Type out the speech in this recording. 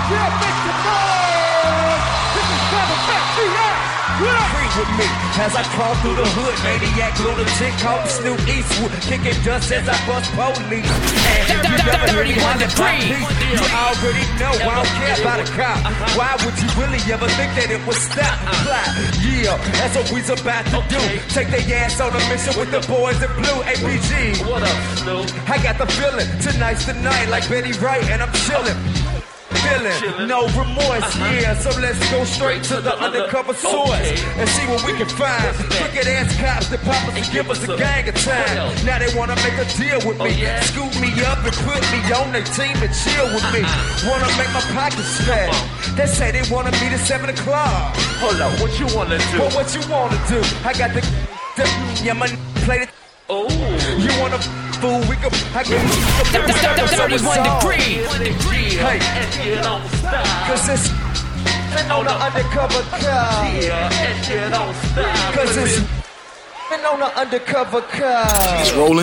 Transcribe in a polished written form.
Yeah, make some noise. This is Double Back BS. Free with me as I crawl through the hood. Maniac lunatic called Snoop Eastwood, kicking dust as I bust police. And if you never heard me on the beat, you already know I don't care about a cop. Why would you really ever think that it would stop? Yeah, that's what we's about to do. Take their ass on a mission with the boys in blue. APG, What up, Snoop? I got the feeling tonight's the night, like Betty Wright, and I'm chilling. Feeling no remorse, yeah. So let's go straight to the undercover source and see what we can find. Crooked ass cops that pop us and give us a gang of time. Now they wanna make a deal with me, scoop me up and put me on their team and chill with me. Wanna make my pockets fat. They say they wanna meet at 7 o'clock. Hold up, what you wanna do? Well, what you wanna do? I got the yeah, my play it. Oh, You wanna fool? We can. I can. 31 degrees. Hey, and you don't stop. cause it's been on the undercover car. Yeah, and you don't stop. Cause it's been on the undercover car. It's rolling.